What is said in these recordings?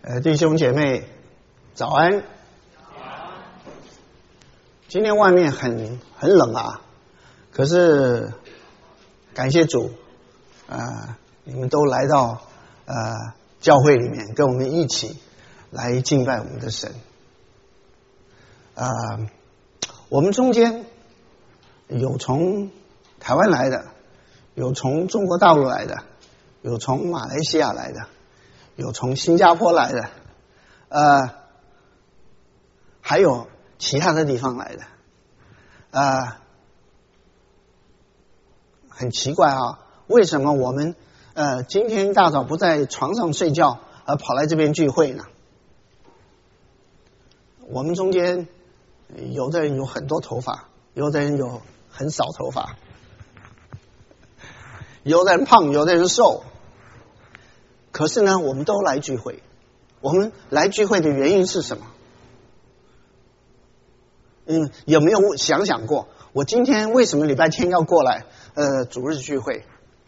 弟兄姐妹，早安。今天外面很冷啊，可是感谢主，你们都来到教会里面，跟我们一起来敬拜我们的神。我们中间有从台湾来的，有从中国大陆来的，有从马来西亚来的，有从新加坡来的，还有其他的地方来的。很奇怪啊，为什么我们今天一大早不在床上睡觉，而跑来这边聚会呢？我们中间有的人有很多头发，有的人有很少头发，有的人胖，有的人瘦。可是呢，我们都来聚会。我们来聚会的原因是什么？有没有想过，我今天为什么礼拜天要过来主日聚会？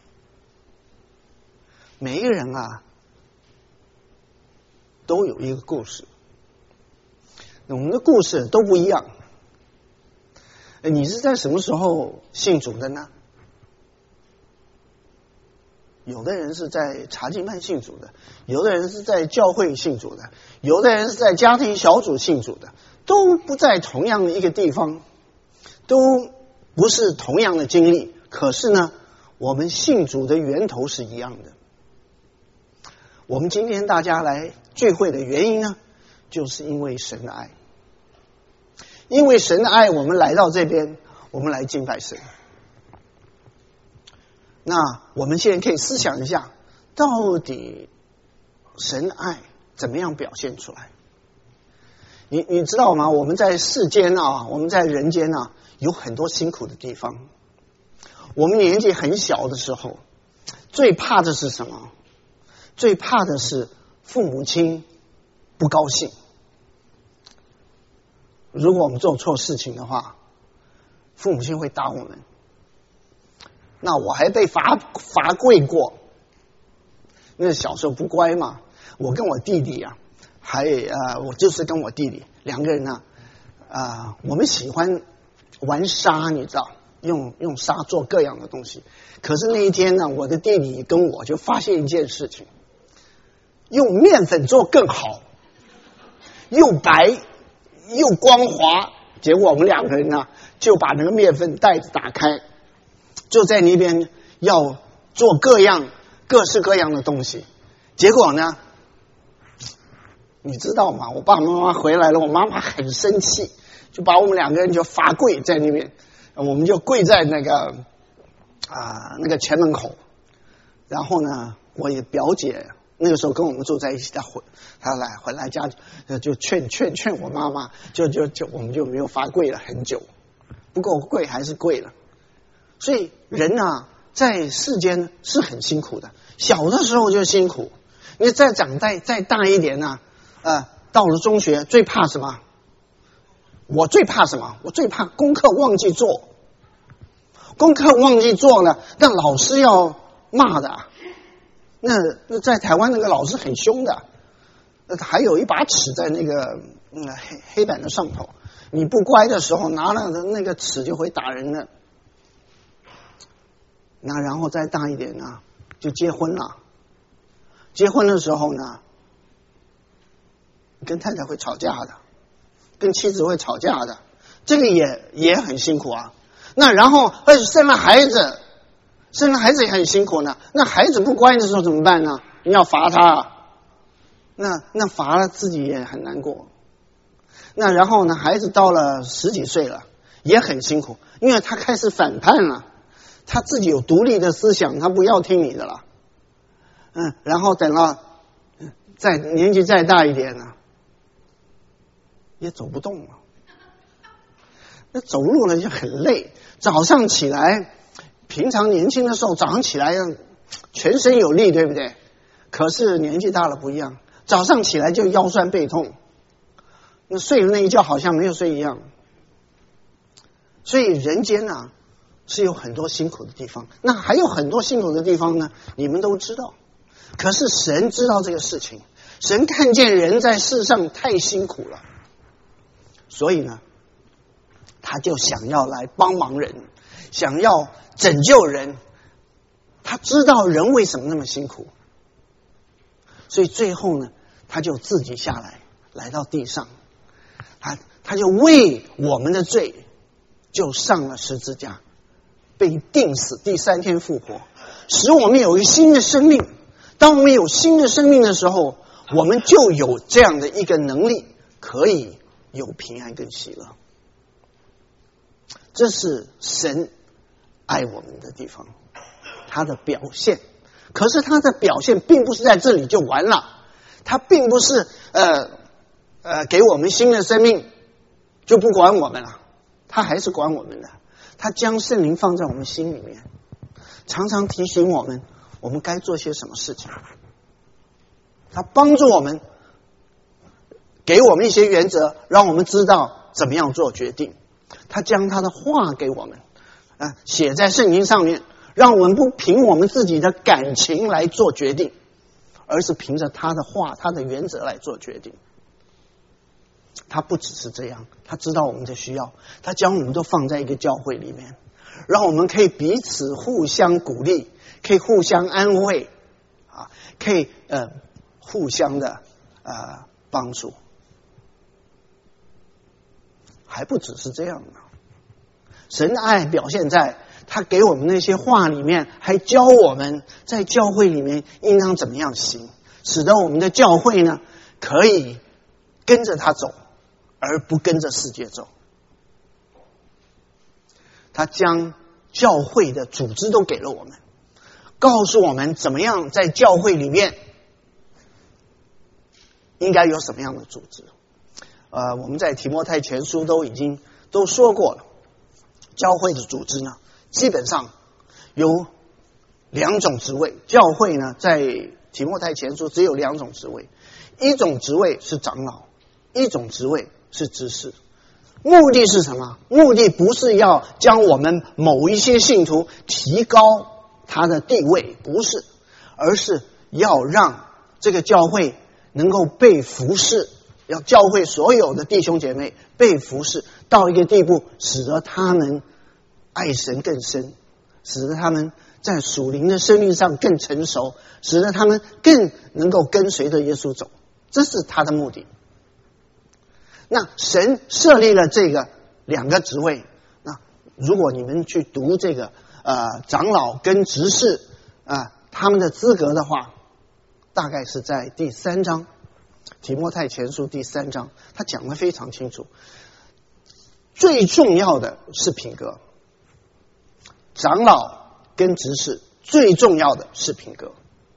每一个人啊，都有一个故事。我们的故事都不一样。你是在什么时候信主的呢？有的人是在查经班信主的，有的人是在教会信主的，有的人是在家庭小组信主的，都不在同样的一个地方，都不是同样的经历，可是呢，我们信主的源头是一样的。我们今天大家来聚会的原因呢，就是因为神的爱。因为神的爱，我们来到这边，我们来敬拜神。那我们现在可以思想一下，到底神的爱怎么样表现出来？你知道吗？我们在世间啊，我们在人间啊，有很多辛苦的地方。我们年纪很小的时候，最怕的是什么？最怕的是父母亲不高兴。如果我们做错事情的话，父母亲会打我们。那我还被罚跪过。那小时候不乖嘛，我跟我弟弟啊，我就是跟我弟弟两个人呢，我们喜欢玩沙，你知道，用沙做各样的东西。可是那一天呢，我的弟弟跟我就发现一件事情，用面粉做更好，又白又光滑。结果我们两个人呢，就把那个面粉袋子打开，就在那边要做各式各样的东西。结果呢，你知道吗？我爸爸妈妈回来了，我妈妈很生气，就把我们两个人就罚跪在那边，我们就跪在那个前门口。然后呢，我也表姐那个时候跟我们住在一起，她回来家就劝我妈妈，就我们就没有罚跪了很久。不过跪还是跪了。所以人啊，在世间是很辛苦的，小的时候就辛苦。你再长再大一点呢，到了中学最怕什么？我最怕什么？我最怕功课忘记做。功课忘记做了，那老师要骂的。那在台湾那个老师很凶的，还有一把尺在那个黑板的上头，你不乖的时候拿了那个尺就会打人的。那然后再大一点呢，就结婚了。结婚的时候呢，跟太太会吵架的，跟妻子会吵架的，这个也很辛苦啊。那然后生了孩子也很辛苦呢。那孩子不乖的时候怎么办呢？你要罚他，那罚了自己也很难过。那然后呢，孩子到了10几岁了，也很辛苦，因为他开始反叛了。他自己有独立的思想，他不要听你的了。然后等了年纪再大一点呢，也走不动了。那走路呢就很累，早上起来，平常年轻的时候早上起来全身有力，对不对？可是年纪大了不一样，早上起来就腰酸背痛，那睡了那一觉好像没有睡一样。所以人间啊是有很多辛苦的地方，那还有很多辛苦的地方呢，你们都知道。可是神知道这个事情， 神看见人在世上太辛苦了，所以呢，他就想要来帮忙人，想要拯救人。他知道人为什么那么辛苦，所以最后呢，他就自己下来到地上，他就为我们的罪就上了十字架，被钉死，第3天复活，使我们有一个新的生命。当我们有新的生命的时候，我们就有这样的一个能力，可以有平安跟喜乐。这是神爱我们的地方，他的表现。可是他的表现并不是在这里就完了，他并不是给我们新的生命就不管我们了，他还是管我们的。他将圣灵放在我们心里面，常常提醒我们我们该做些什么事情。他帮助我们，给我们一些原则，让我们知道怎么样做决定。他将他的话给我们写在圣经上面，让我们不凭我们自己的感情来做决定，而是凭着他的话，他的原则来做决定。他不只是这样，他知道我们的需要，他将我们都放在一个教会里面，让我们可以彼此互相鼓励，可以互相安慰可以互相的帮助。还不只是这样呢，神的爱表现在他给我们那些话里面，还教我们在教会里面应当怎么样行，使得我们的教会呢可以跟着他走，而不跟着世界走。他将教会的组织都给了我们，告诉我们怎么样在教会里面应该有什么样的组织。我们在提摩太前书都说过了，教会的组织呢基本上有2种职位。教会呢在提摩太前书只有2种职位，一种职位是长老，一种职位是执事。目的是什么？目的不是要将我们某一些信徒提高他的地位，不是，而是要让这个教会能够被服侍，要教会所有的弟兄姐妹被服侍到一个地步，使得他们爱神更深，使得他们在属灵的生命上更成熟，使得他们更能够跟随着耶稣走。这是他的目的。那神设立了这个2个职位，那如果你们去读这个长老跟执事他们的资格的话，大概是在第3章，提摩太前书第3章，他讲得非常清楚。最重要的是品格，长老跟执事最重要的是品格。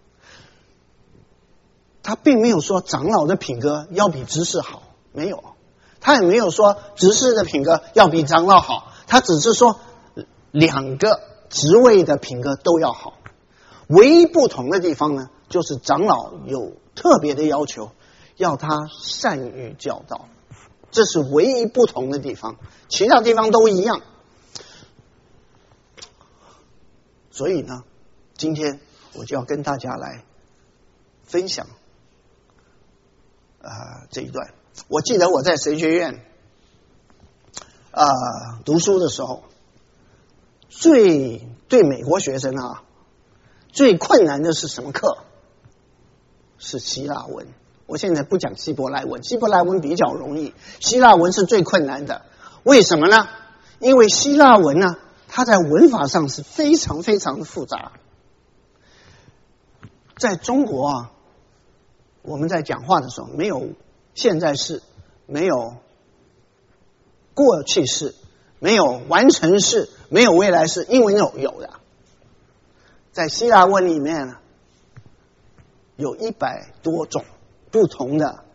他并没有说长老的品格要比执事好，没有。他也没有说执事的品格要比长老好，他只是说2个职位的品格都要好。唯一不同的地方呢，就是长老有特别的要求，要他善于教导，这是唯一不同的地方，其他地方都一样。所以呢，今天我就要跟大家来分享这一段。我记得我在神学院读书的时候，对美国学生最困难的是什么课？是希腊文。我现在不讲希伯来文，希伯来文比较容易，希腊文是最困难的。为什么呢？因为希腊文呢，它在文法上是非常非常的复杂。在中国我们在讲话的时候，没有现在式，没有过去式，没有完成式，没有未来式，英文有的。在希腊文里面呢，有100多种不同的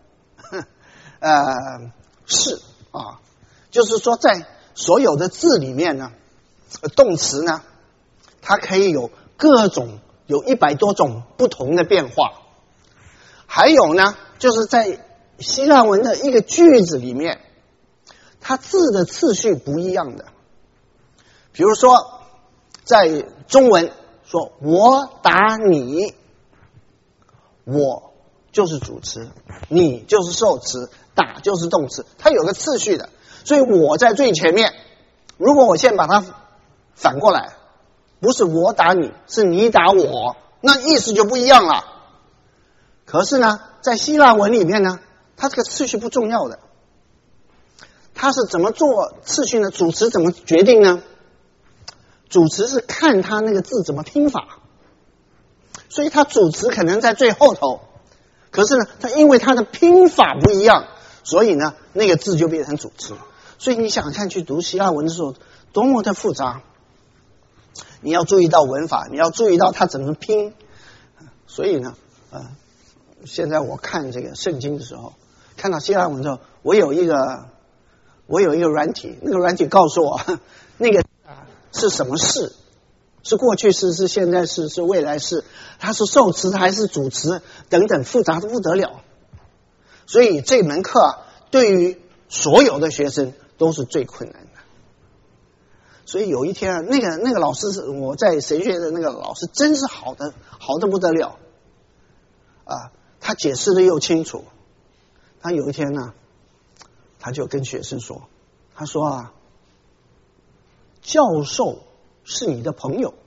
式就是说在所有的字里面呢，动词呢，它可以有有100多种不同的变化。还有呢，就是在希腊文的一个句子里面，它字的次序不一样的。比如说在中文说我打你，我就是主词，你就是受词，打就是动词，它有个次序的。所以我在最前面，如果我现在把它反过来，不是我打你，是你打我，那意思就不一样了。可是呢，在希腊文里面呢，它这个次序不重要的，它是怎么做次序呢？主词怎么决定呢？主词是看它那个字怎么拼法，所以它主词可能在最后头，可是呢，它因为它的拼法不一样，所以呢，那个字就变成主词。所以你想看去读希腊文的时候，多么的复杂，你要注意到文法，你要注意到它怎么拼。所以呢，现在我看这个圣经的时候，看到希腊文之后，我有一个软体，那个软体告诉我，那个是什么事，是过去式，是现在式，是未来式，它是受词还是主词等等，复杂的不得了。所以这门课对于所有的学生都是最困难的。所以有一天那个老师，我在神学的那个老师真是好的不得了啊！他解释的又清楚。他有一天呢，他就跟学生说，他说啊，教授是你的朋友。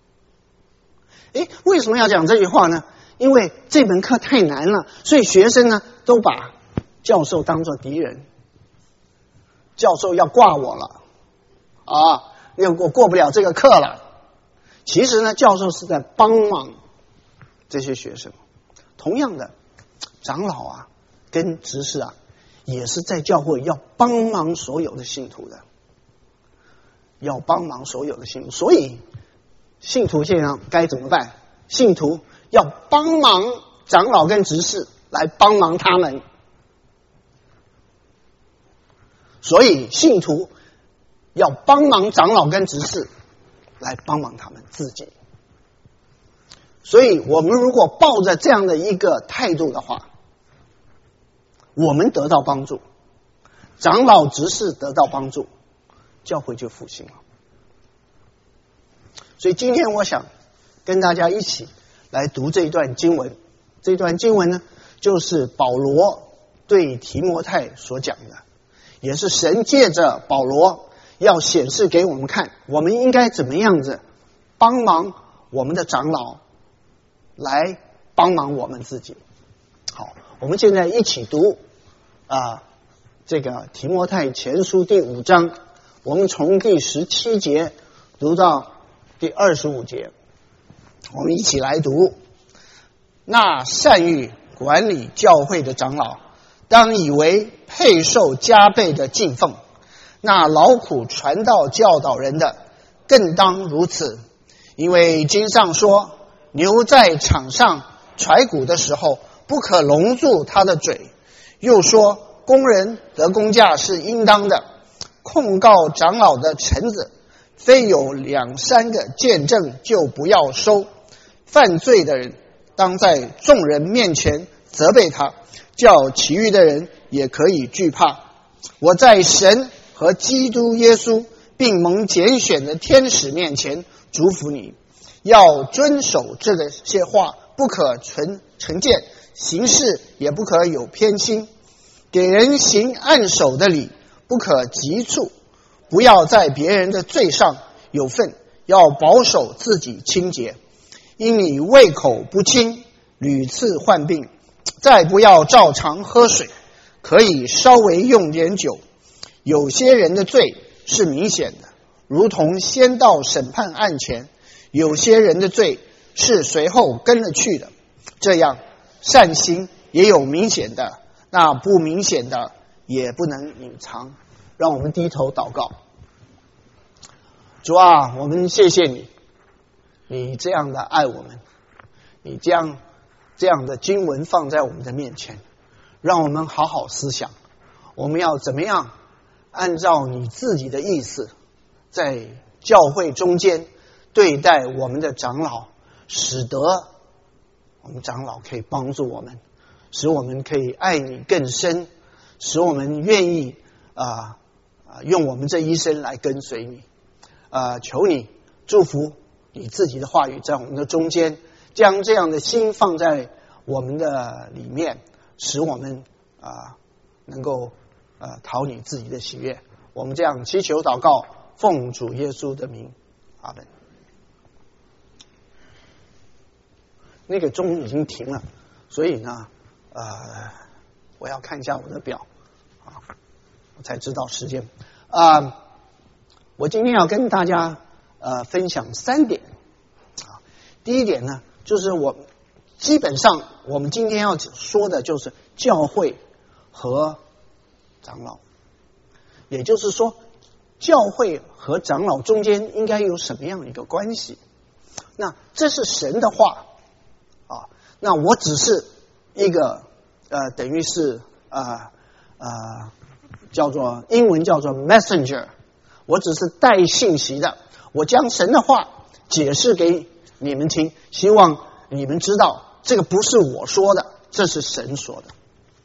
为什么要讲这句话呢？因为这门课太难了，所以学生呢都把教授当作敌人。教授要挂我了啊，我过不了这个课了。其实呢，教授是在帮忙这些学生。同样的，长老啊跟执事啊也是在教会要帮忙所有的信徒的，要帮忙所有的信徒。所以信徒现在该怎么办？信徒要帮忙长老跟执事来帮忙他们。所以信徒要帮忙长老跟执事来帮忙他们自己。所以我们如果抱着这样的一个态度的话，我们得到帮助，长老执事得到帮助，教会就复兴了。所以今天我想跟大家一起来读这一段经文。这段经文呢，就是保罗对提摩太所讲的，也是神借着保罗要显示给我们看，我们应该怎么样子帮忙我们的长老，来帮忙我们自己。好，我们现在一起读这个提摩太前书第5章，我们从第17节读到第25节，我们一起来读。那善于管理教会的长老，当以为配受加倍的敬奉；那劳苦传道教导人的，更当如此。因为经上说，牛在场上踹鼓的时候，不可笼住它的嘴。又说，工人得工价是应当的。控告长老的臣子，非有2、3个见证，就不要收。犯罪的人，当在众人面前责备他，叫其余的人也可以惧怕。我在神和基督耶稣并蒙拣选的天使面前嘱咐你，要遵守这些话，不可成见，行事也不可有偏心。给人行按手的礼，不可急促，不要在别人的罪上有份，要保守自己清洁。因你胃口不清，屡次患病，再不要照常喝水，可以稍微用点酒。有些人的罪是明显的，如同先到审判案前；有些人的罪是随后跟了去的。这样善行也有明显的，那不明显的也不能隐藏。让我们低头祷告。主啊，我们谢谢你，你这样的爱我们，你将这样的经文放在我们的面前，让我们好好思想，我们要怎么样按照你自己的意思，在教会中间对待我们的长老，使得我们长老可以帮助我们，使我们可以爱你更深，使我们愿意用我们这一生来跟随你。求你祝福你自己的话语在我们的中间，将这样的心放在我们的里面，使我们能够讨你自己的喜悦。我们这样祈求祷告，奉主耶稣的名，阿们。那个钟已经停了，所以呢，我要看一下我的表啊，我才知道时间我今天要跟大家分享3点啊。第一点呢，就是基本上我们今天要说的就是教会和长老，也就是说，教会和长老中间应该有什么样一个关系？那这是神的话啊，那我只是一个等于是叫做英文叫做 messenger， 我只是带信息的，我将神的话解释给你们听，希望你们知道这个不是我说的，这是神说的。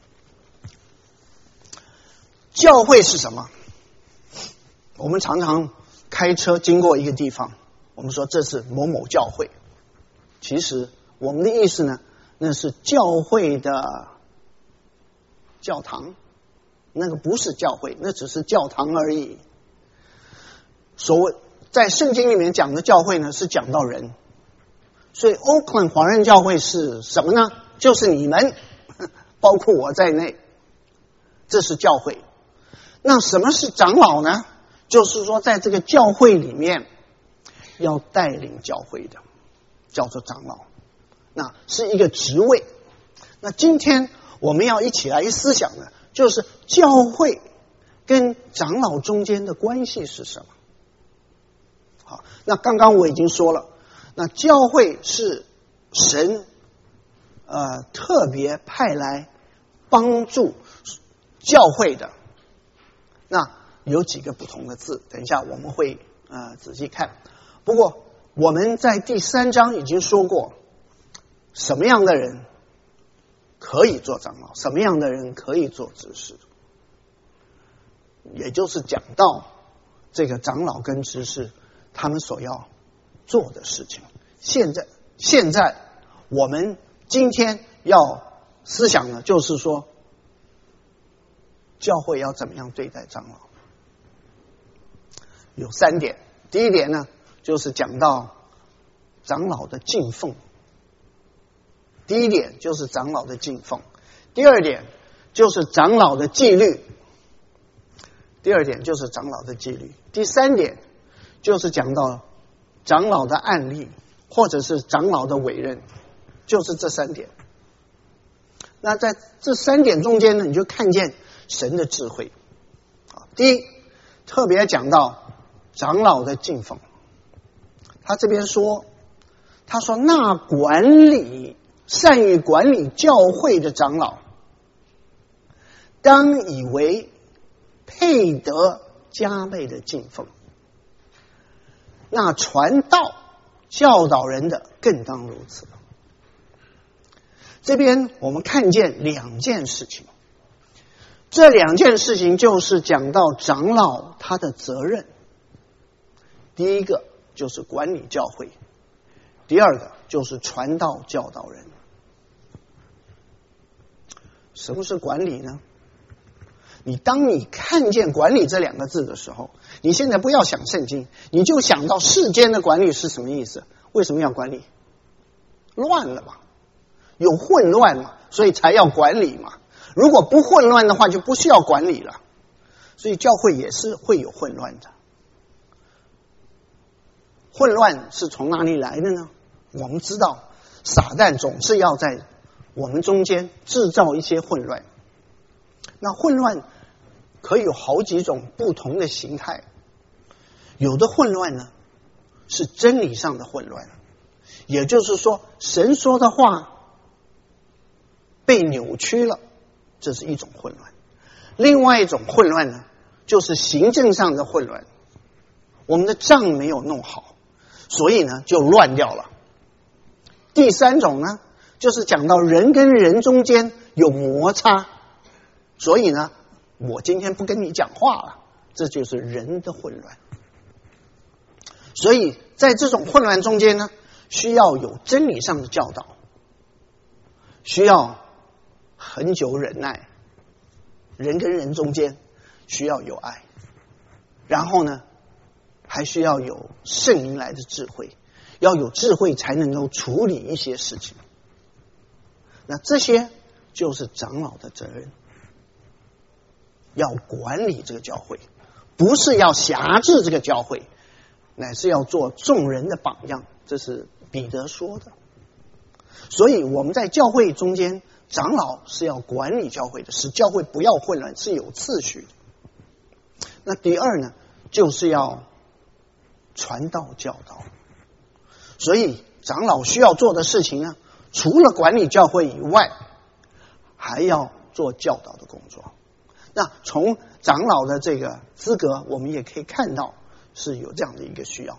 教会是什么？我们常常开车经过一个地方，我们说这是某某教会，其实我们的意思呢，那是教会的教堂，那个不是教会，那只是教堂而已。所谓在圣经里面讲的教会呢，是讲到人，所以 Oakland 华人教会是什么呢？就是你们，包括我在内，这是教会。那什么是长老呢？就是说在这个教会里面要带领教会的，叫做长老，那是一个职位。那今天我们要一起来思想的就是教会跟长老中间的关系是什么。好，那刚刚我已经说了，那教会是神特别派来帮助教会的，那有几个不同的字，等一下我们会仔细看。不过我们在第3章已经说过，什么样的人可以做长老，什么样的人可以做执事，也就是讲到这个长老跟执事他们所要做的事情。现在我们今天要思想的就是说，教会要怎么样对待长老。有3点。第一点呢，就是讲到长老的敬奉。第一点就是长老的敬奉，第二点就是长老的纪律，第三点就是讲到长老的案例或者是长老的委任，就是这3点。那在这3点中间呢，你就看见神的智慧。第一，特别讲到长老的敬奉，他这边说，他说那善于管理教会的长老，当以为配得加倍的敬奉，那传道教导人的更当如此。这边我们看见2件事情，这2件事情就是讲到长老他的责任。第一个就是管理教会，第二个就是传道教导人。什么是管理呢？当你看见管理这2个字的时候，你现在不要想圣经，你就想到世间的管理是什么意思？为什么要管理？乱了嘛，有混乱嘛，所以才要管理嘛。如果不混乱的话，就不需要管理了。所以教会也是会有混乱的。混乱是从哪里来的呢？我们知道撒旦总是要在我们中间制造一些混乱。那混乱可以有好几种不同的形态。有的混乱呢是真理上的混乱，也就是说神说的话被扭曲了，这是一种混乱。另外一种混乱呢，就是行政上的混乱，我们的账没有弄好，所以呢就乱掉了。第3种呢，就是讲到人跟人中间有摩擦，所以呢我今天不跟你讲话了，这就是人的混乱。所以在这种混乱中间呢，需要有真理上的教导， 需要很久忍耐，人跟人中间需要有爱，然后呢，还需要有圣灵来的智慧，要有智慧才能够处理一些事情。那这些就是长老的责任，要管理这个教会，不是要辖制这个教会，乃是要做众人的榜样，这是彼得说的。所以我们在教会中间，长老是要管理教会的，使教会不要混乱，是有次序的。那第二呢，就是要传道教导。所以长老需要做的事情呢，除了管理教会以外，还要做教导的工作。那从长老的这个资格，我们也可以看到是有这样的一个需要。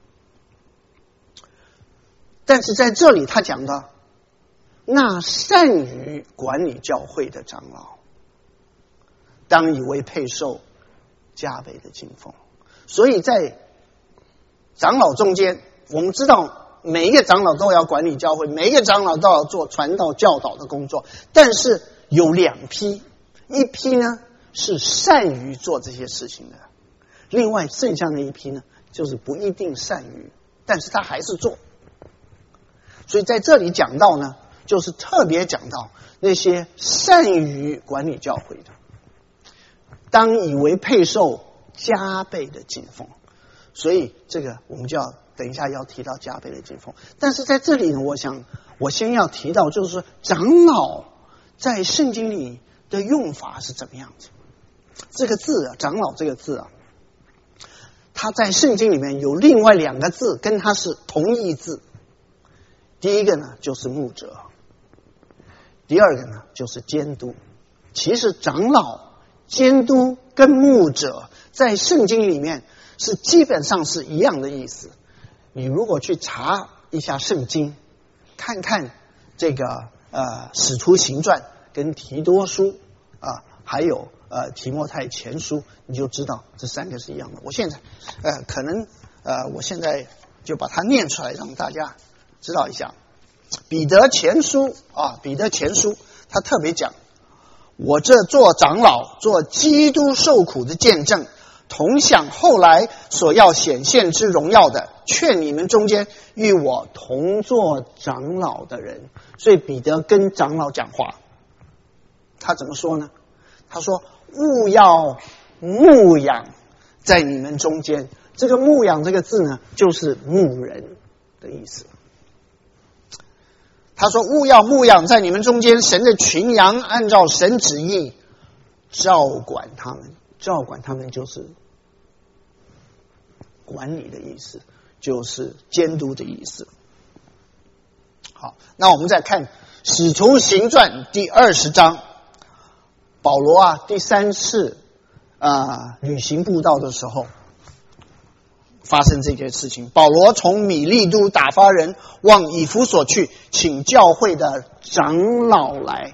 但是在这里他讲的，那善于管理教会的长老，当以为配受加倍的敬奉。所以在长老中间，我们知道每一个长老都要管理教会，每一个长老都要做传道教导的工作，但是有两批，一批呢是善于做这些事情的，另外剩下的一批呢就是不一定善于，但是他还是做。所以在这里讲到呢，就是特别讲到那些善于管理教会的，当以为配受加倍的敬奉。所以这个我们就要等一下要提到加倍的敬奉。但是在这里呢，我先要提到，就是说长老在圣经里的用法是怎么样子。这个字啊，长老这个字啊，它在圣经里面有另外两个字跟它是同义字。第一个呢就是牧者，第二个呢就是监督。其实长老、监督跟牧者在圣经里面是基本上是一样的意思。你如果去查一下圣经，看看这个使徒行传跟提多书还有提摩太前书，你就知道这三个是一样的。我现在我现在就把它念出来让大家知道一下。彼得前书他特别讲，我这做长老，做基督受苦的见证，同享后来所要显现之荣耀的，劝你们中间与我同做长老的人。所以彼得跟长老讲话，他怎么说呢？他说务要牧养在你们中间。这个牧养这个字呢，就是牧人的意思。他说务要牧养在你们中间神的群羊，按照神旨意照管他们。照管他们就是管理的意思，就是监督的意思。好，那我们再看使徒行传第20章，保罗第3次旅行布道的时候发生这件事情。保罗从米利都打发人往以弗所去，请教会的长老来，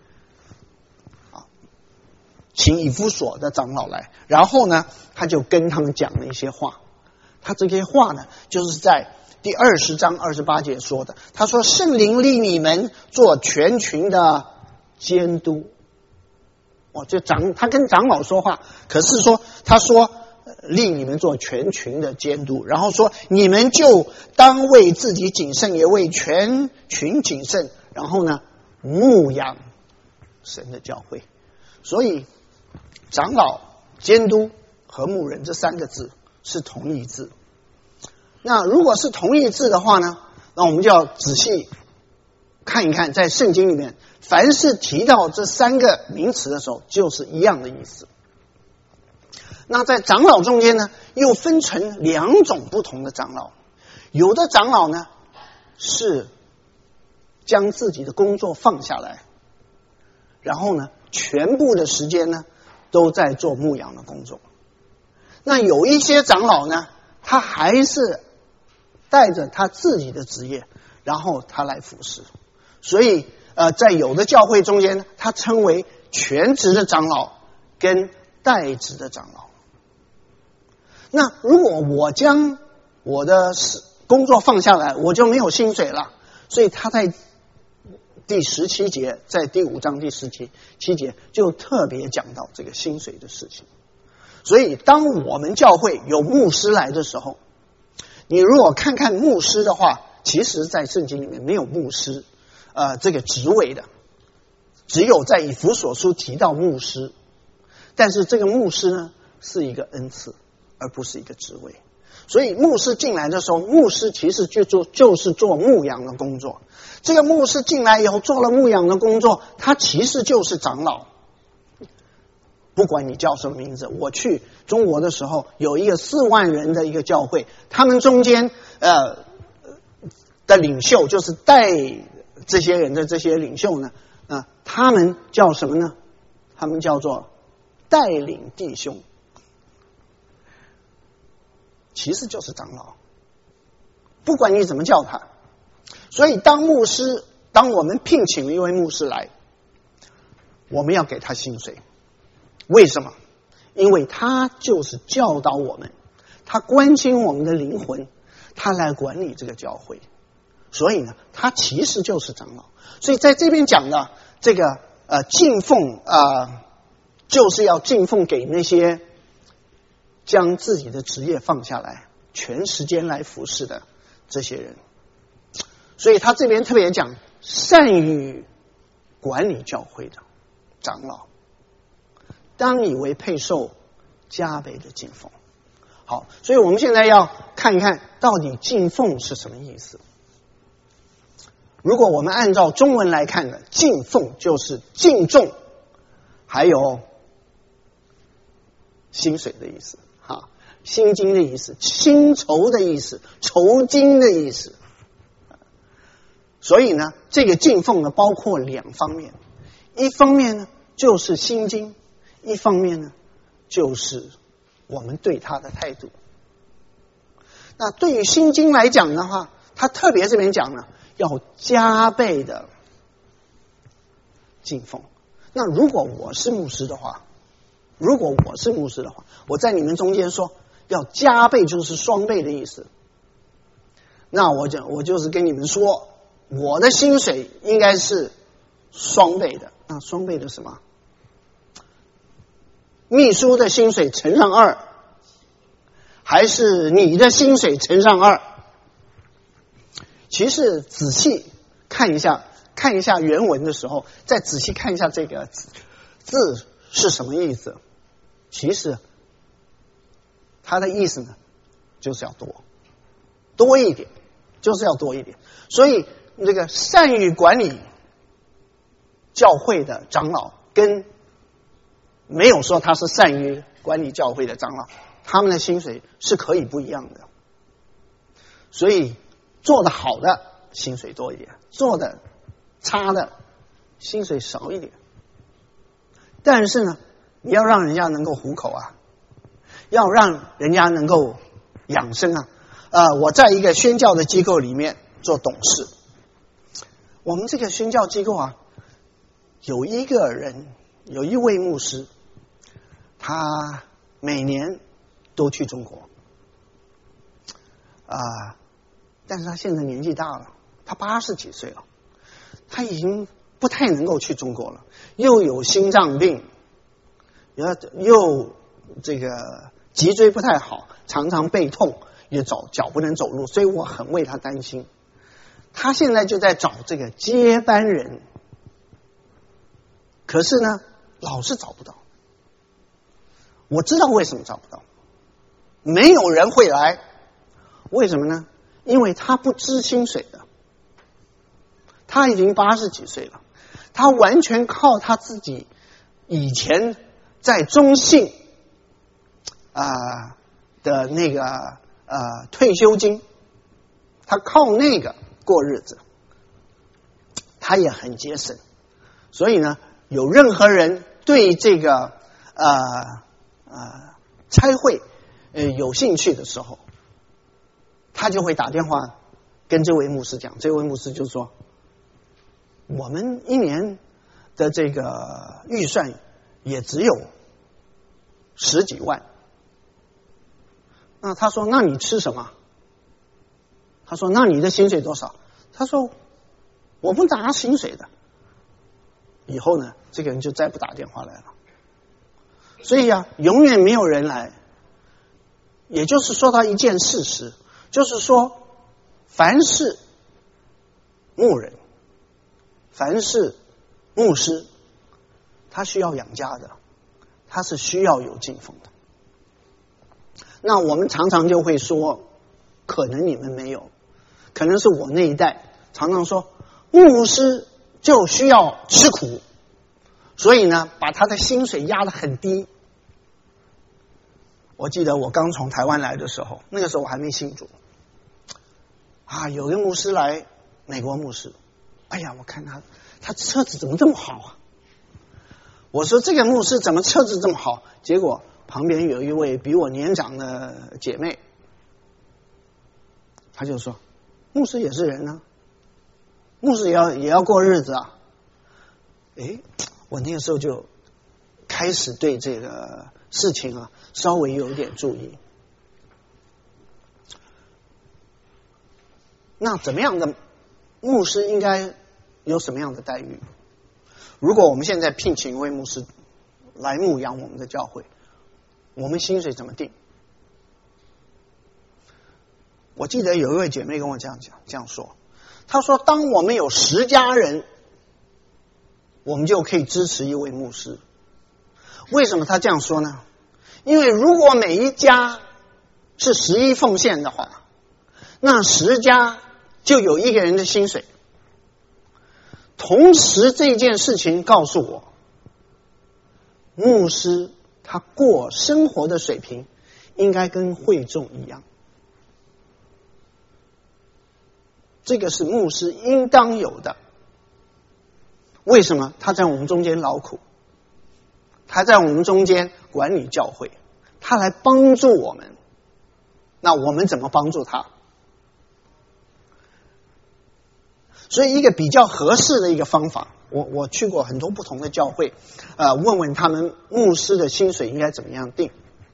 请以弗所的长老来，然后呢他就跟他们讲了一些话。他这些话呢就是在第20章28节说的。他说圣灵立你们做全群的监督。他跟长老说话，可是他说立你们做全群的监督，然后说你们就当为自己谨慎，也为全群谨慎，然后呢牧养神的教会。所以长老、监督和牧人这三个字是同义字。那如果是同义字的话呢，那我们就要仔细看一看，在圣经里面凡是提到这三个名词的时候就是一样的意思。那在长老中间呢，又分成两种不同的长老。有的长老呢是将自己的工作放下来，然后呢全部的时间呢都在做牧养的工作。那有一些长老呢，他还是带着他自己的职业，然后他来服侍。所以在有的教会中间，他称为全职的长老跟代职的长老。那如果我将我的工作放下来，我就没有薪水了。所以他在第17节，在第5章第17节就特别讲到这个薪水的事情。所以当我们教会有牧师来的时候，你如果看看牧师的话，其实在圣经里面没有牧师这个职位的，只有在以弗所书提到牧师，但是这个牧师呢是一个恩赐，而不是一个职位。所以牧师进来的时候，牧师其实就是做牧养的工作。这个牧师进来以后做了牧养的工作，他其实就是长老。不管你叫什么名字，我去中国的时候有一个4万人的一个教会，他们中间的领袖，就是带这些人的这些领袖呢，他们叫什么呢？他们叫做带领弟兄，其实就是长老，不管你怎么叫他。所以当我们聘请一位牧师来，我们要给他薪水。为什么？因为他就是教导我们，他关心我们的灵魂，他来管理这个教会。所以呢，他其实就是长老。所以在这边讲的这个敬奉就是要敬奉给那些将自己的职业放下来，全时间来服侍的这些人。所以他这边特别讲善于管理教会的长老，当以为配受加倍的敬奉。好，所以我们现在要看一看到底敬奉是什么意思。如果我们按照中文来看呢，敬奉就是敬重，还有薪水的意思，薪金的意思，薪酬的意思，酬金的意思。所以呢，这个敬奉呢包括2方面，一方面呢就是薪金，一方面呢就是我们对他的态度。那对于薪金来讲的话，他特别这边讲呢，要加倍的敬奉。那如果我是牧师的话，我在你们中间说要加倍，就是双倍的意思。那我就是跟你们说，我的薪水应该是双倍的。那双倍的什么？秘书的薪水乘上2，还是你的薪水乘上2？其实仔细看一下原文的时候，再仔细看一下这个字是什么意思。其实它的意思呢，就是要多一点，就是要多一点。所以这个善于管理教会的长老，跟没有说他是善于管理教会的长老，他们的薪水是可以不一样的。所以做得好的薪水多一点，做得差的薪水少一点。但是呢，你要让人家能够糊口啊，要让人家能够养生啊。我在一个宣教的机构里面做董事，我们这个宣教机构啊，有一位牧师，他每年都去中国但是他现在年纪大了，他80几岁了，他已经不太能够去中国了，又有心脏病，又这个脊椎不太好，常常背痛，也脚不能走路，所以我很为他担心。他现在就在找这个接班人，可是呢，老是找不到。我知道为什么找不到，没有人会来。为什么呢？因为他不支薪水的，他已经80几岁了，他完全靠他自己以前在中信的那个退休金，他靠那个过日子，他也很节省。所以呢，有任何人对这个差会有兴趣的时候，他就会打电话跟这位牧师讲，这位牧师就说，我们一年的这个预算也只有10几万。那他说，那你吃什么？他说，那你的薪水多少？他说，我不拿薪水的， 以后呢，这个人就再不打电话来了。所以啊，永远没有人来。也就是说到一件事实，就是说，凡是牧人，凡是牧师，他需要养家的，他是需要有敬奉的。那我们常常就会说，可能你们没有，可能是我那一代常常说，牧师就需要吃苦，所以呢，把他的薪水压得很低。我记得我刚从台湾来的时候，那个时候我还没信主啊，有个牧师来，美国牧师，哎呀，我看他车子怎么这么好啊？我说这个牧师怎么车子这么好？结果旁边有一位比我年长的姐妹，她就说，牧师也是人啊，牧师也要过日子啊。诶，我那个时候就开始对这个事情啊稍微有点注意。那怎么样的牧师应该有什么样的待遇？如果我们现在聘请一位牧师来牧养我们的教会，我们薪水怎么定？我记得有一位姐妹跟我这样说，她说当我们有10家人，我们就可以支持一位牧师。为什么她这样说呢？因为如果每一家是11奉献的话，那10家就有1个人的薪水。同时这件事情告诉我，牧师他过生活的水平应该跟会众一样，这个是牧师应当有的。为什么？他在我们中间劳苦，他在我们中间管理教会，他来帮助我们。那我们怎么帮助他？所以一个比较合适的一个方法，我去过很多不同的教会，问问他们牧师的薪水应该怎么样定。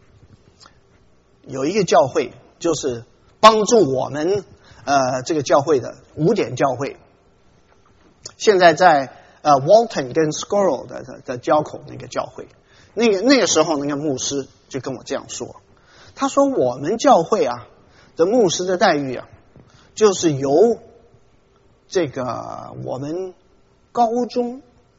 有一个教会就是帮助我们这个教会的5点教会，现在在Walton 跟 Squirrel 的交口那个教会，那个时候那个牧师就跟我这样说，他说我们教会啊的牧师的待遇啊，就是由这个我们高中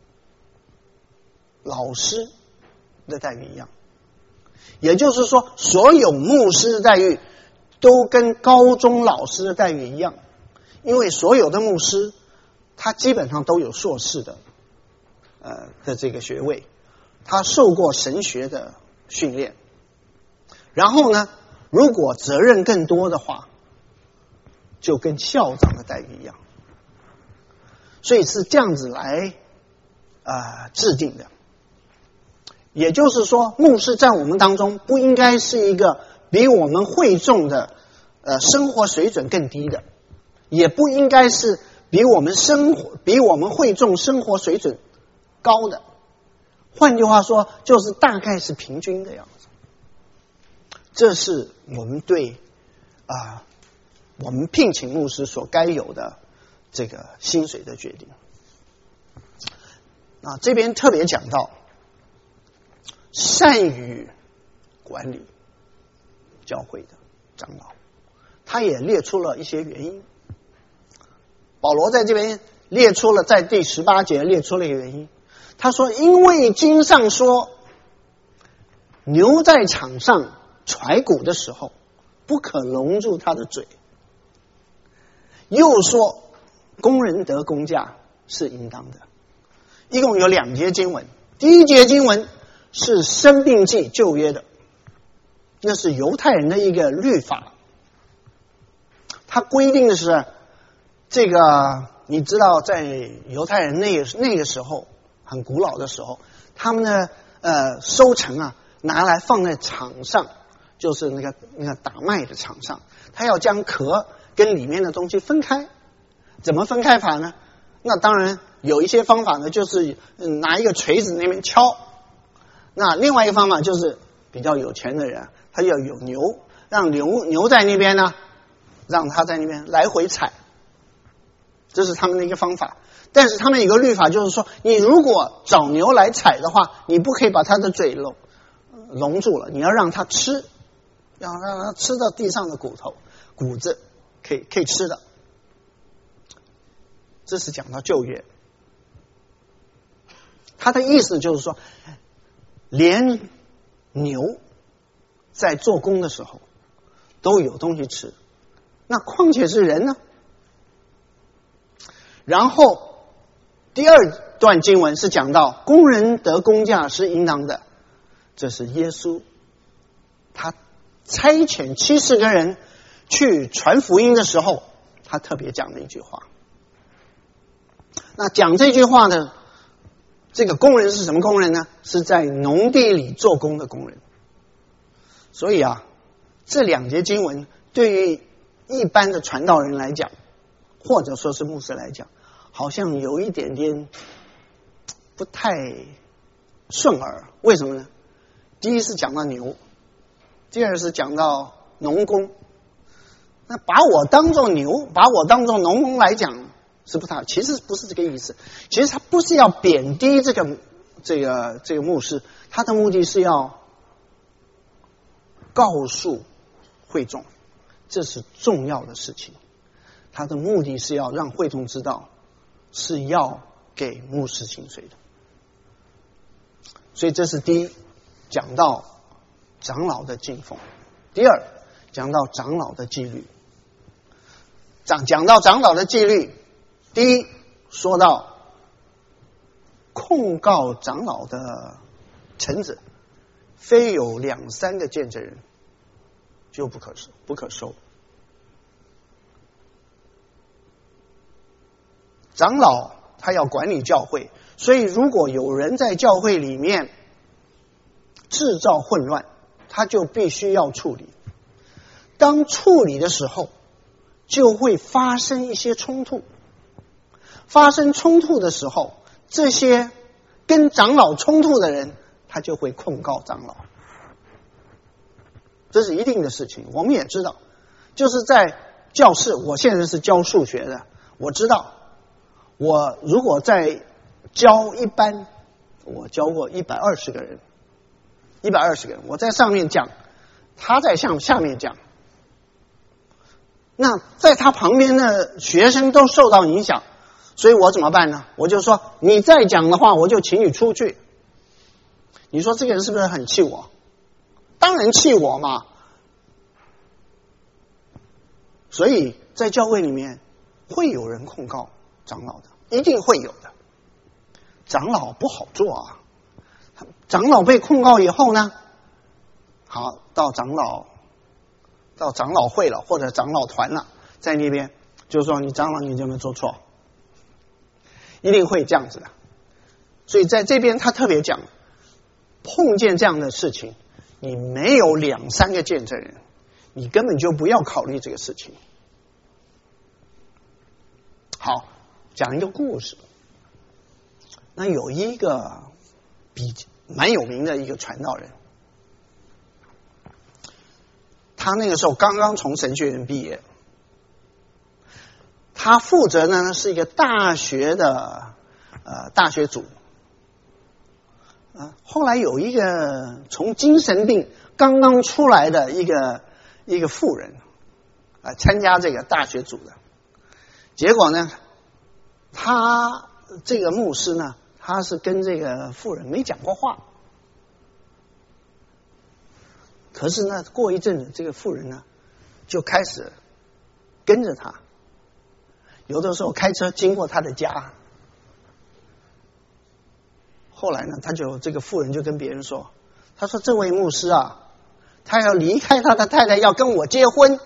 老师的待遇一样，也就是说所有牧师的待遇都跟高中老师的待遇一样，因为所有的牧师他基本上都有硕士的这个学位，他受过神学的训练，然后呢如果责任更多的话，就跟校长的待遇一样。所以是这样子来制定的。也就是说，牧师在我们当中不应该是一个比我们会众的生活水准更低的，也不应该是比我们会众生活水准高的。换句话说，就是大概是平均的样子。这是我们对我们聘请牧师所该有的这个薪水的决定。这边特别讲到善于管理教会的长老，他也列出了一些原因。保罗在这边列出了，在第18节列出了一个原因，他说因为经上说牛在场上踹鼓的时候不可笼住他的嘴，又说工人得工价是应当的。一共有2节经文，第1节经文是生命记旧约的，那是犹太人的一个律法，它规定的是这个，你知道在犹太人那个时候很古老的时候，他们的收成啊拿来放在场上，就是那个打麦的场上，他要将壳跟里面的东西分开。怎么分开法呢？那当然有一些方法呢，就是拿一个锤子那边敲。那另外一个方法就是比较有钱的人，他要有牛，让牛在那边呢，让他在那边来回踩。 这是他们的一个方法。但是他们有个律法，就是说，你如果找牛来踩的话，你不可以把它的嘴笼住了，你要让它吃，让它吃到地上的骨子，可以吃的。这是讲到旧约，他的意思就是说，连牛在做工的时候都有东西吃，那况且是人呢？然后第二段经文是讲到工人得工价是应当的，这是耶稣他差遣70个人去传福音的时候，他特别讲的一句话。那讲这句话的这个工人是什么工人呢？是在农地里做工的工人。所以这两节经文对于一般的传道人来讲，或者说是牧师来讲，好像有一点点不太顺耳。为什么呢？第一是讲到牛，第二是讲到农工。那把我当作牛，把我当作农工来讲是不太，其实不是这个意思。其实他不是要贬低这个牧师，他的目的是要告诉会众，这是重要的事情。他的目的是要让会众知道，是要给牧师薪水的。所以这是第一，讲到长老的敬奉；第二，讲到长老的纪律。讲到长老的纪律，第一说到控告长老的臣子，非有2、3个见证人，就不可收。长老他要管理教会，所以如果有人在教会里面制造混乱，他就必须要处理。当处理的时候，就会发生一些冲突。发生冲突的时候，这些跟长老冲突的人，他就会控告长老。这是一定的事情。我们也知道，就是在教室，我现在是教数学的，我知道，我如果在教一班，我教过120个人，120个人，我在上面讲，他在下面讲，那在他旁边的学生都受到影响，所以我怎么办呢？我就说，你再讲的话，我就请你出去。你说这个人是不是很气我？当然气我嘛。所以在教会里面会有人控告长老的，一定会有的。长老不好做啊。长老被控告以后呢，好，到长老会了，或者长老团了，在那边就说你长老你有没有做错，一定会这样子的。所以在这边他特别讲，碰见这样的事情，你没有2、3个见证人，你根本就不要考虑这个事情。好，讲一个故事。那有一个蛮有名的一个传道人，他那个时候刚刚从神学院毕业，他负责呢是一个大学的大学组。后来有一个从精神病刚刚出来的一个妇人参加这个大学组的，结果呢，他这个牧师呢，他是跟这个妇人没讲过话。可是呢，过一阵子，这个妇人呢就开始跟着他，有的时候开车经过他的家。后来呢，这个妇人就跟别人说，他说这位牧师啊，他要离开他的太太，要跟我结婚。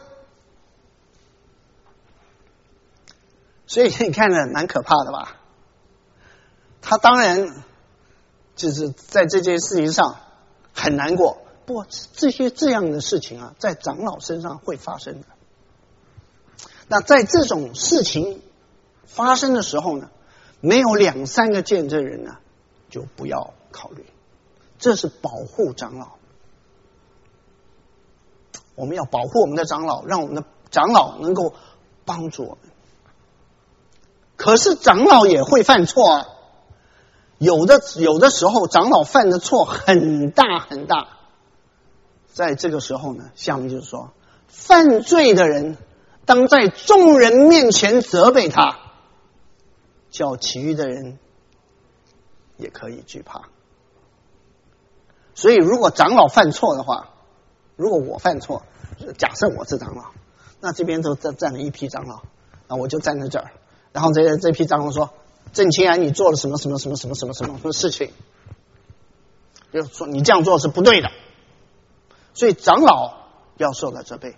所以你看着蛮可怕的吧？他当然就是在这件事情上很难过。不过这样的事情在长老身上会发生的。那在这种事情发生的时候呢，没有2、3个见证人呢，就不要考虑。这是保护长老。我们要保护我们的长老，让我们的长老能够帮助我们。 可是长老也会犯错啊。有的时候长老犯的错很大很大。在这个时候呢，下面就是说，犯罪的人当在众人面前责备他，叫其余的人也可以惧怕。所以如果长老犯错的话，如果我犯错，假设我是长老，那这边就站了一批长老，那我就站在这儿，然后这批长老说，郑清安你做了什么什么什么什么什么什么事情，就说你这样做是不对的，所以长老要受到责备。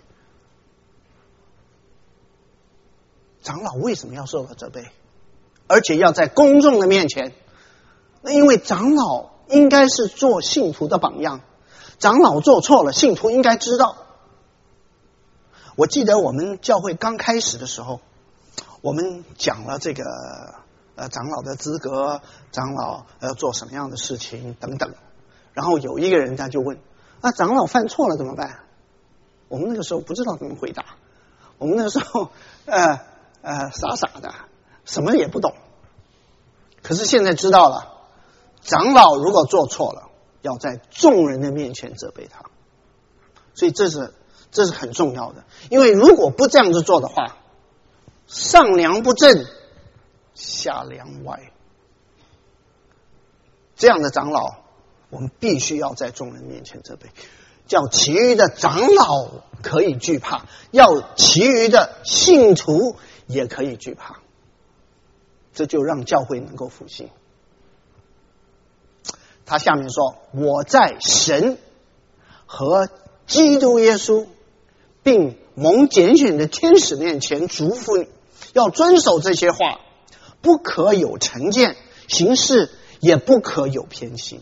长老为什么要受到责备？而且要在公众的面前？那因为长老应该是做信徒的榜样，长老做错了，信徒应该知道。我记得我们教会刚开始的时候，我们讲了这个长老的资格，长老要做什么样的事情等等。然后有一个人他就问，那长老犯错了怎么办？我们那个时候不知道怎么回答，我们那个时候傻傻的，什么也不懂。可是现在知道了，长老如果做错了，要在众人的面前责备他。所以这是很重要的，因为如果不这样子做的话，上梁不正下梁歪。这样的长老我们必须要在众人面前责备，叫其余的长老可以惧怕，要其余的信徒也可以惧怕，这就让教会能够复兴。他下面说，我在神和基督耶稣并蒙拣选的天使面前嘱咐你，要遵守这些话，不可有成见，行事也不可有偏心。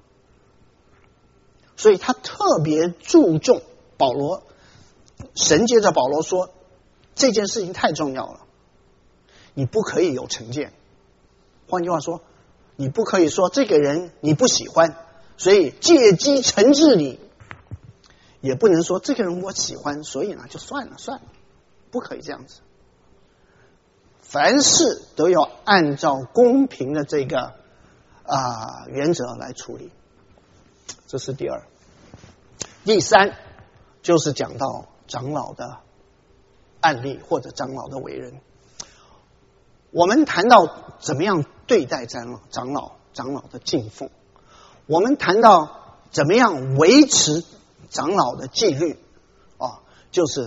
所以他特别注重保罗，神接着保罗说，这件事情太重要了，你不可以有成见。换句话说，你不可以说这个人你不喜欢，所以借机惩治你，也不能说这个人我喜欢，所以呢就算了，不可以这样子。凡事都要按照公平的这个原则来处理，这是第二。第三就是讲到长老的案例或者长老的为人。我们谈到怎么样对待长老的敬奉，我们谈到怎么样维持长老的纪律就是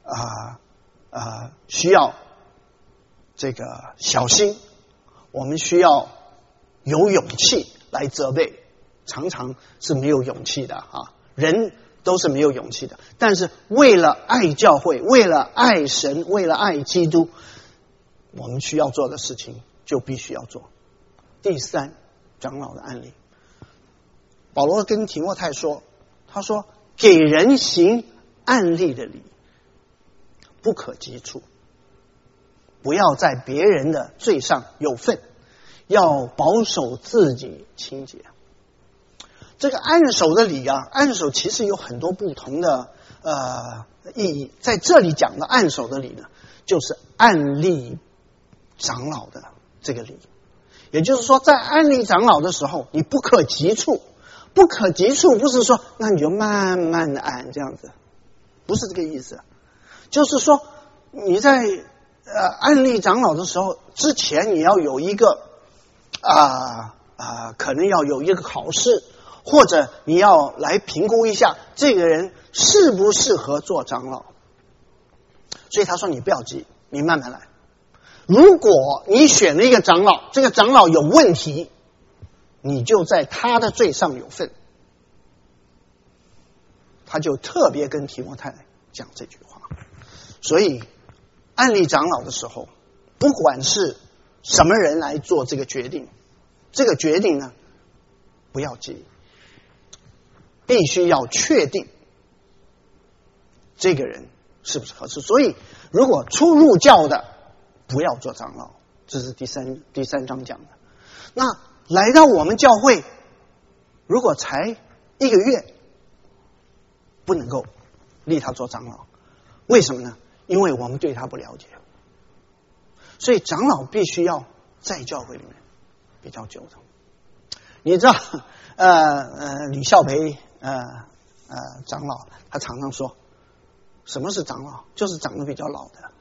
需要这个小心，我们需要有勇气来责备，常常是没有勇气的人都是没有勇气的，但是为了爱教会，为了爱神，为了爱基督，我们需要做的事情就必须要做。第三，长老的案例，保罗跟提摩太说，他说给人行案例的礼，不可急促，不要在别人的罪上有份，要保守自己清洁。这个按手的礼按手其实有很多不同的意义，在这里讲的按手的礼呢，就是按立长老的这个礼。也就是说，在按立长老的时候，你不可急促。不可急促不是说那你就慢慢的按这样子，不是这个意思。就是说你在按立长老的时候之前，你要有一个可能要有一个考试，或者你要来评估一下这个人适不适合做长老。所以他说你不要急，你慢慢来。如果你选了一个长老，这个长老有问题，你就在他的罪上有份。他就特别跟提摩太讲这句话。所以按立长老的时候，不管是什么人来做这个决定，这个决定呢不要急，必须要确定这个人是不是合适。所以如果初入教的不要做长老，这是第三章讲的。那来到我们教会，如果才1个月，不能够立他做长老。为什么呢？因为我们对他不了解。 所以长老必须要在教会里面比较久的。你知道吕孝培长老他常常说，什么是长老？就是长得比较老的。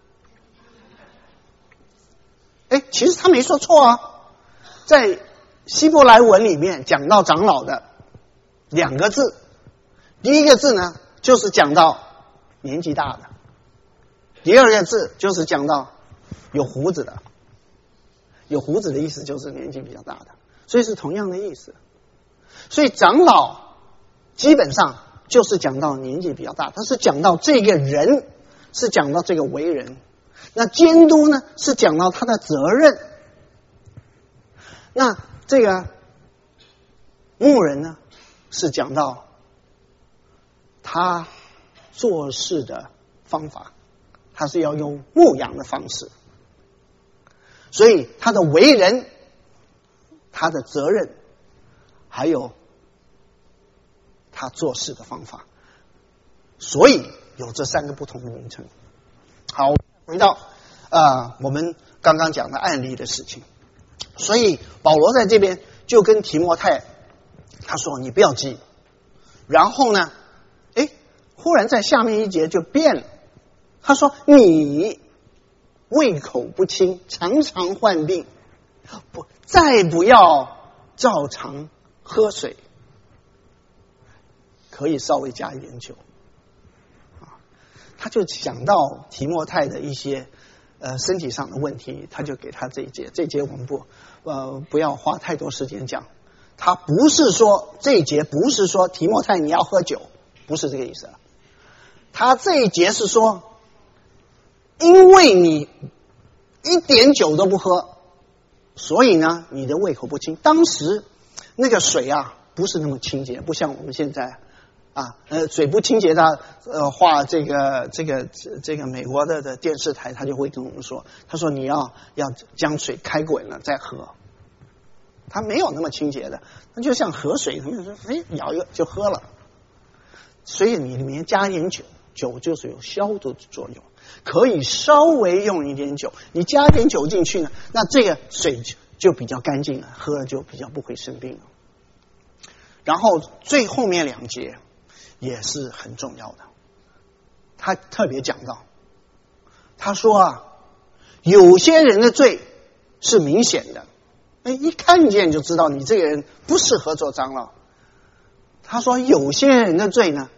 其实他没说错啊，在希伯来文里面讲到长老的2个字，第一个字呢就是讲到年纪大的，第二个字就是讲到有胡子的。有胡子的意思就是年纪比较大的，所以是同样的意思。所以长老基本上就是讲到年纪比较大，他是讲到这个人，是讲到这个为人。那监督呢是讲到他的责任，那这个牧人呢是讲到他做事的方法，他是要用牧养的方式，所以他的为人、他的责任，还有他做事的方法，所以有这3个不同的名称。好，回到我们刚刚讲的案例的事情。所以保罗在这边就跟提摩太他说你不要急，然后呢忽然在下面一节就变了，他说你胃口不清，常常患病，再不要照常喝水，可以稍微加一点酒。他就讲到提摩太的一些身体上的问题，他就给他这一节。这一节我们不要花太多时间讲。他不是说这一节不是说提摩太你要喝酒，不是这个意思。他这一节是说，因为你一点酒都不喝，所以呢你的胃口不清。当时那个水啊不是那么清洁，不像我们现在水不清洁的话，这个美国的电视台他就会跟我们说，他说你要将水开滚了再喝，他没有那么清洁的，他就像河水，他们说舀一个就喝了。所以你里面加一点酒，酒就是有消毒的作用，可以稍微用一点酒，你加一点酒进去呢，那这个水就比较干净了，喝了就比较不会生病了。然后最后面2节也是很重要的，他特别讲到，他说有些人的罪是明显的，一看见就知道你这个人不适合做长老。他说有些人的罪呢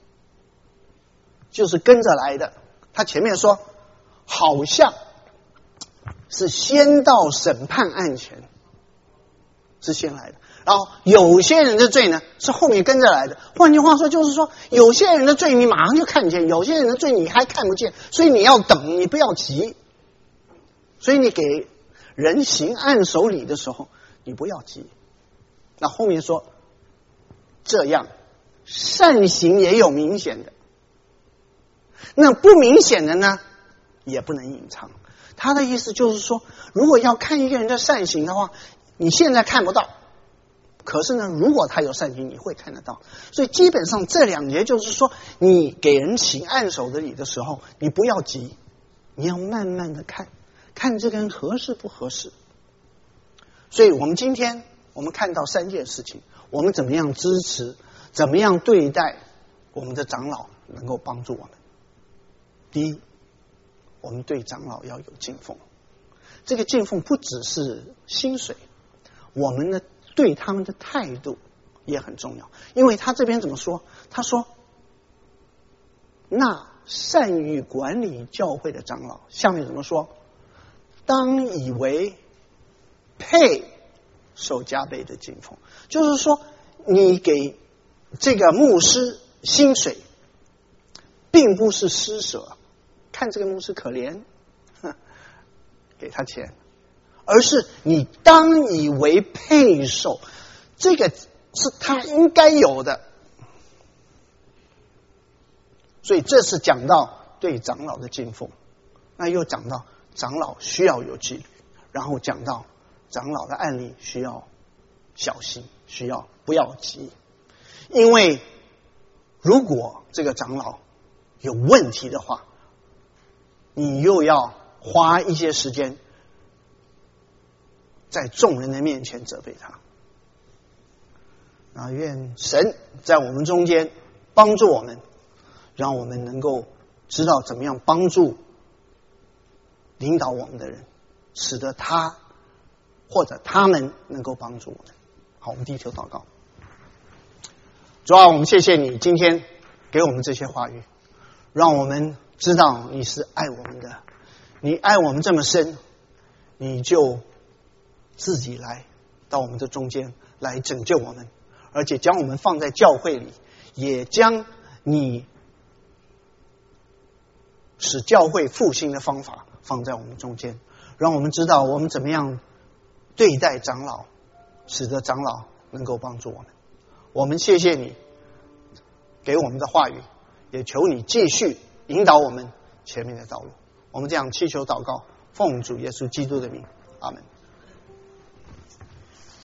就是跟着来的，他前面说好像是先到审判案前是先来的，然后有些人的罪呢是后面跟着来的。换句话说就是说，有些人的罪你马上就看见，有些人的罪你还看不见，所以你要等，你不要急。所以你给人行按手礼的时候你不要急。那后面说这样善行也有明显的，那不明显的呢也不能隐藏。他的意思就是说，如果要看一个人的善行的话，你现在看不到，可是呢如果他有善行你会看得到。所以基本上这2节就是说，你给人行按手的礼的时候你不要急，你要慢慢的看这个人合适不合适。所以我们今天我们看到3件事情，我们怎么样支持，怎么样对待我们的长老能够帮助我们。第一，我们对长老要有敬奉，这个敬奉不只是薪水，我们呢对他们的态度也很重要。因为他这边怎么说，他说那善于管理教会的长老，下面怎么说，当以为配受加倍的敬奉。就是说你给这个牧师薪水并不是施舍，看这个牧师可怜给他钱，而是你当以为配受，这个是他应该有的。所以这是讲到对长老的敬奉，那又讲到长老需要有纪律，然后讲到长老的案例需要小心，需要不要急。因为如果这个长老有问题的话，你又要花一些时间在众人的面前责备他。愿神在我们中间帮助我们，让我们能够知道怎么样帮助领导我们的人，使得他或者他们能够帮助我们。好，我们低头祷告。主啊，我们谢谢你今天给我们这些话语，让我们知道你是爱我们的，你爱我们这么深，你就自己来到我们的中间来拯救我们，而且将我们放在教会里，也将你使教会复兴的方法放在我们中间，让我们知道我们怎么样对待长老，使得长老能够帮助我们。我们谢谢你给我们的话语，也求你继续引导我们前面的道路。我们这样祈求祷告，奉主耶稣基督的名，阿们。